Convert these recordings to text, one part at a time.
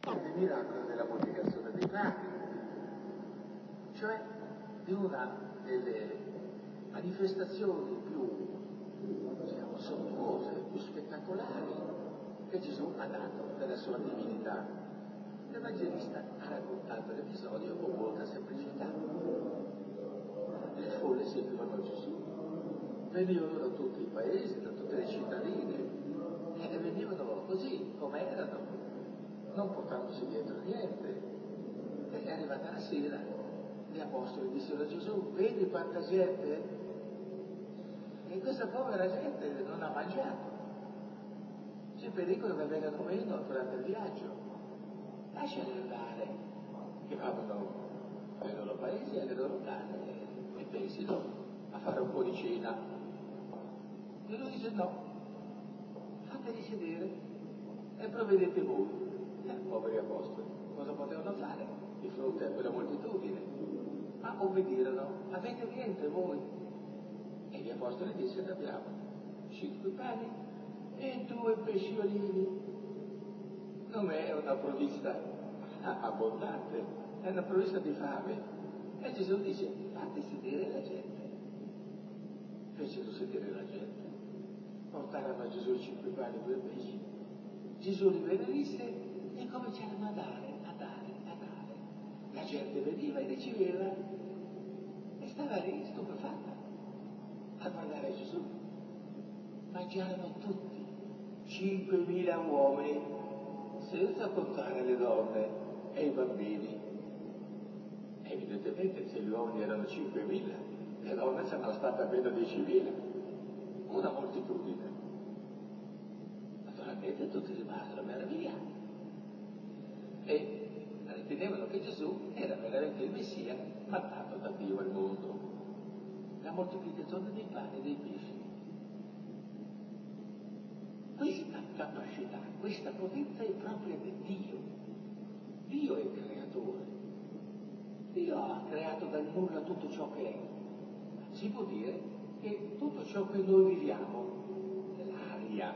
il miracolo della moltiplicazione dei pani, cioè di una delle manifestazioni più, diciamo, sontuose, più spettacolari che Gesù ha dato della sua divinità. L'Evangelista ha raccontato l'episodio con molta semplicità. Le folle seguivano Gesù, venivano da tutti i paesi, da tutte le cittadine, e venivano così come erano, non portandosi dietro niente. E è arrivata la sera, gli apostoli dissero a Gesù: vedi quanta gente? E questa povera gente non ha mangiato. C'è pericolo che vengano meno durante il viaggio. Lasciali andare, che vadano ai loro paesi, alle loro case e pensino a fare un po' di cena. E lui dice: no, fateli sedere e provvedete voi. Poveri apostoli, cosa potevano fare di fronte a quella moltitudine? Ma obbedirono: avete niente voi? E gli apostoli dissero: abbiamo 5 pani e 2 pesciolini. Non è una provvista abbondante, è una provvista di fame. E Gesù dice: fate sedere la gente. Fecero sedere la gente, portarono a Gesù 5 pani e 2 pesci. Gesù li benedisse e cominciarono a dare. La gente veniva e riceveva e stava lì stupefatta a guardare Gesù. Mangiarono tutti, 5.000 uomini, senza contare le donne e i bambini. Evidentemente se gli uomini erano 5.000, le donne saranno state almeno 10.000, una moltitudine. Naturalmente tutti rimasero meravigliati e ritenevano che Gesù era veramente il Messia mandato da Dio al mondo. La moltiplicazione dei pani e dei pesci. Questa capacità, questa potenza è propria di Dio. Dio è il creatore. Dio ha creato dal nulla tutto ciò che è. Si può dire che tutto ciò che noi viviamo, l'aria,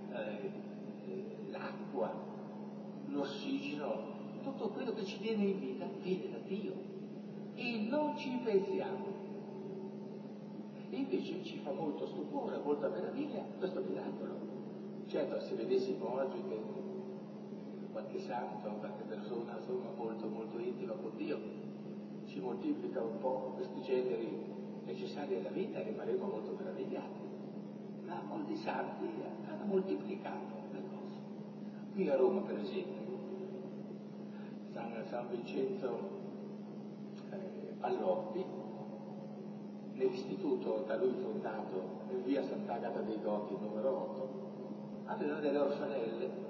l'acqua, l'ossigeno, tutto quello che ci tiene in vita viene da Dio e non ci pensiamo. E invece ci fa molto stupore, molta meraviglia questo miracolo. Certo, se vedessimo oggi che qualche santo, qualche persona insomma molto intima con Dio ci moltiplica un po' questi generi necessari alla vita, rimarremo molto meravigliati. Ma molti santi hanno moltiplicato le cose. Qui a Roma, per esempio, San Vincenzo Pallotti, nell'istituto da lui fondato in via Sant'Agata dei Goti numero 8, aveva delle orfanelle.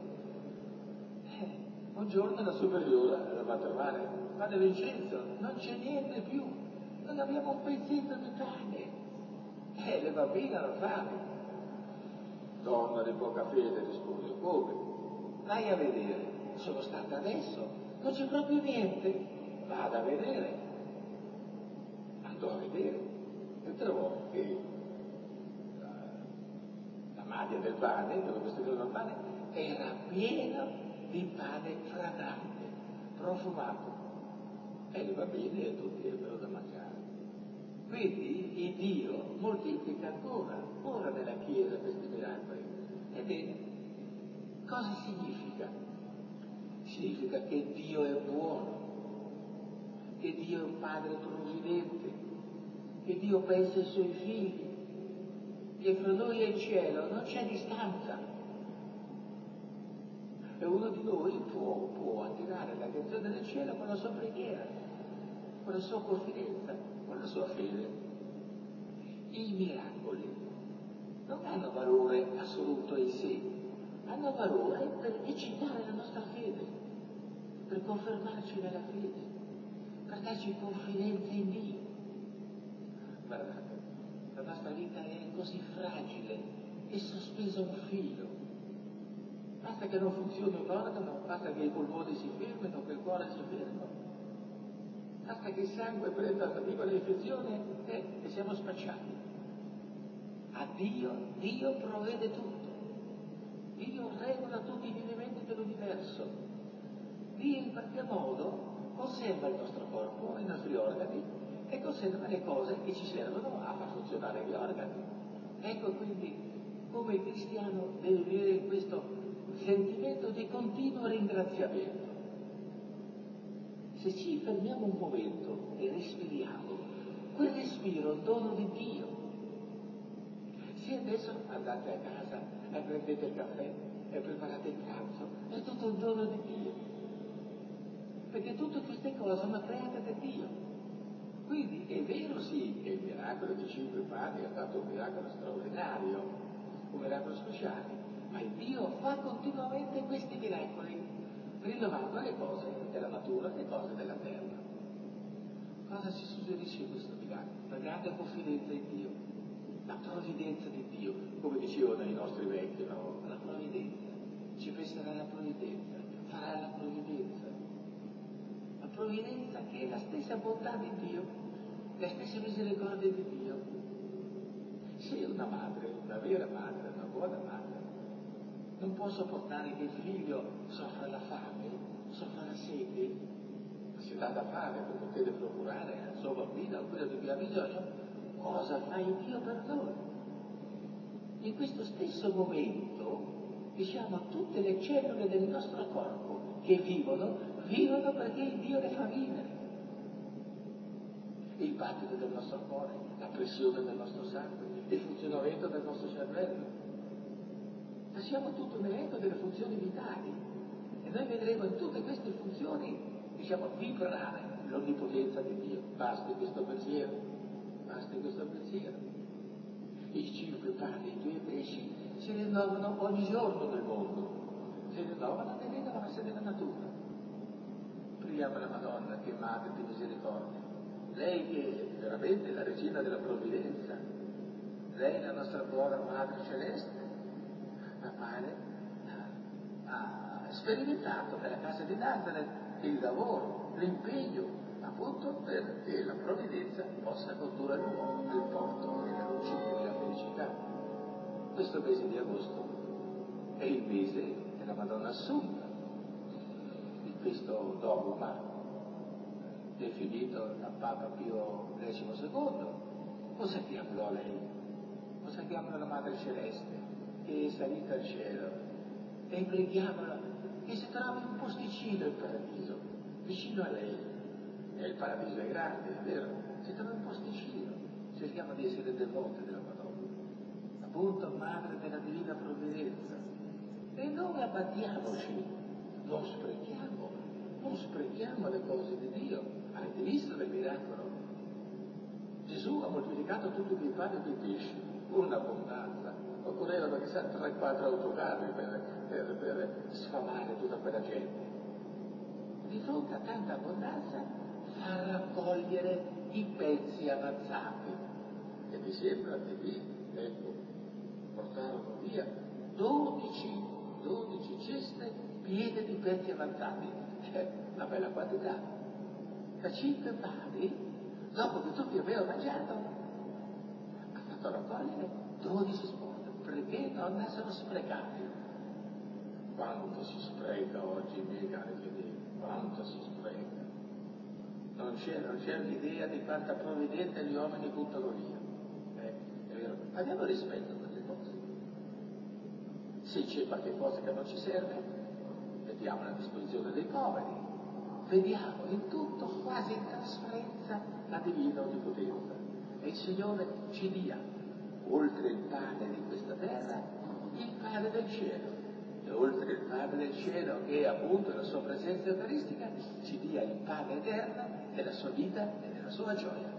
Un giorno la superiora la va a trovare: Padre Vincenzo, non c'è niente più, non abbiamo un pezzetto di pane, le bambine hanno fame. Donna di poca fede, rispose: come? Vai a vedere. Sono stata adesso, non c'è proprio niente, vada a vedere. Andò a vedere e trovò che la maglia del pane, dove costruivano il pane, era piena di pane fragante, profumato, e le bambine e tutti ebbero da mangiare. Quindi il Dio moltiplica ancora, ora nella Chiesa questi miracoli. Ebbene, cosa significa? Significa che Dio è buono, che Dio è un Padre provvidente, che Dio pensa ai Suoi figli, che fra noi e il cielo non c'è distanza. E uno di noi può attirare l'attenzione del cielo con la sua preghiera, con la sua confidenza, con la sua fede. I miracoli non hanno valore assoluto in sé, hanno valore per eccitare la nostra fede, per confermarci nella fede, per darci confidenza in Dio. Guardate, la nostra vita è così fragile, è sospesa a un filo. Basta che non funzioni un organo, basta che i polmoni si fermino, che il cuore si fermi, basta che il sangue prenda una piccola infezione e siamo spacciati. A Dio provvede tutto, Dio regola tutti i movimenti dell'universo Dio in qualche modo conserva il nostro corpo, i nostri organi e conserva le cose che ci servono a far funzionare gli organi. Ecco quindi come il cristiano deve vivere questo sentimento di continuo ringraziamento. Se ci fermiamo un momento e respiriamo, quel respiro è un dono di Dio. Se adesso andate a casa e prendete il caffè e preparate il pranzo, è tutto un dono di Dio. Perché tutte queste cose sono create da Dio. Quindi è vero sì che il miracolo di 5 pani è stato un miracolo straordinario, un miracolo speciale, ma il Dio fa continuamente questi miracoli, rinnovando le cose della natura, le cose della terra. Cosa ci suggerisce questo miracolo? La grande confidenza in Dio, la provvidenza di Dio, come dicevano i nostri vecchi, no? La provvidenza, ci penserà la provvidenza, farà la provvidenza. La provvidenza che è la stessa bontà di Dio, la stessa misericordia di Dio. Se una madre, una vera madre, una buona madre, non può sopportare che il figlio soffra la fame, soffra la sete, si dà da fare per poter procurare al suo bambino quello di cui ha bisogno, cosa fa il Dio per noi? In questo stesso momento, diciamo, tutte le cellule del nostro corpo che vivono perché il Dio le fa vivere. Il battito del nostro cuore, la pressione del nostro sangue, il funzionamento del nostro cervello. Lasciamo tutto nell'elenco delle funzioni vitali e noi vedremo in tutte queste funzioni, diciamo, vibrare l'onnipotenza di Dio. Basti questo pensiero, basti questo pensiero. I 5 pani e i 2 pesci si rinnovano ogni giorno nel mondo, si rinnovano nelle rinnovate della natura. Preghiamo la Madonna che è madre di misericordia, lei che è veramente la regina della provvidenza, lei la nostra buona madre celeste, mio padre ha sperimentato nella casa di Nazareth il lavoro, l'impegno, appunto perché la provvidenza possa condurre l'uomo al porto della luce e della felicità. Questo mese di agosto è il mese della Madonna Assunta, di questo dogma definito da Papa Pio XII. Consacriamolo a lei, consacriamolo alla Madre Celeste, che è salita al cielo, e preghiamola che si trovi un posticino in paradiso, vicino a lei. E il paradiso è grande, è vero? Si trova un posticino. Cerchiamo di essere devoti della Madonna, appunto Madre della Divina Provvidenza. E non abbattiamoci, non sprechiamo le cose di Dio. Avete visto il miracolo? Gesù ha moltiplicato tutti quei pani e quei pesci, un'abbondanza. Occorrevano che siano 3-4 autocarri per sfamare tutta quella gente. Di fronte a tanta abbondanza fa raccogliere i pezzi avanzati. E mi sembra che lì, ecco, portarono via 12 ceste piene di pezzi avanzati. Una bella quantità. Da 5 pani, dopo che tutti avevano mangiato, ha fatto raccogliere 12 sporde, perché non andassero sprecati. Quanto si spreca oggi, miei cari fedeli, quanto si spreca. Non c'è l'idea di quanta provvidenza gli uomini buttano via. È vero? Abbiamo rispetto per le cose. Se c'è qualche cosa che non ci serve, mettiamo a disposizione dei poveri. Vediamo in tutto, quasi in trasparenza, la divina onnipotenza. E il Signore ci dia, oltre il pane di questa terra, il pane del cielo. E oltre il pane del cielo, che è appunto la sua presenza eucaristica, ci dia il pane eterno della sua vita e della sua gioia.